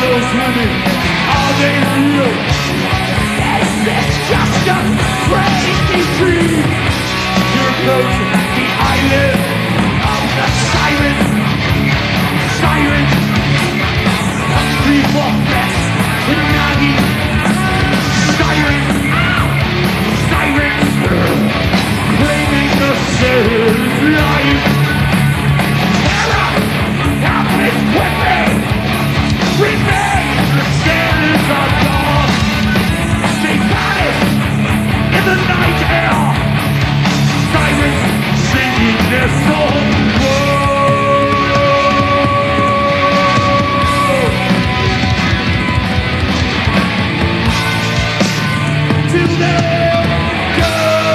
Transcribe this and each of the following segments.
those women, are they real? Is this just a crazy dream? You're approaching the island of the sirens. Sirens, a creeper fest in Nagi. Sirens, sirens, claiming the sailor's life. Terror, helpless women, remain, the sailors are gone. They vanish in the night air. Sirens singing their song. Till they go.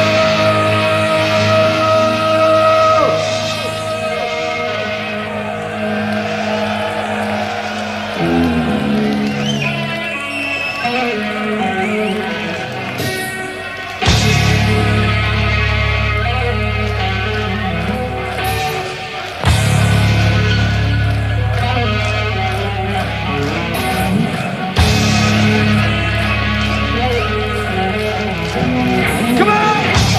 Come on!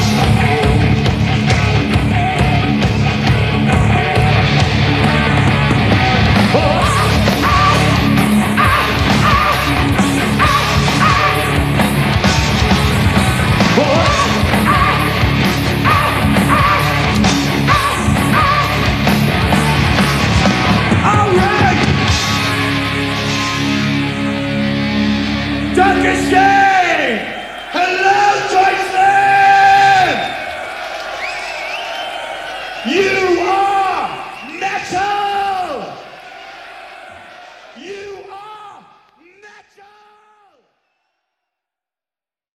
Dr. Shane! Hello, Deutschland! You are metal! You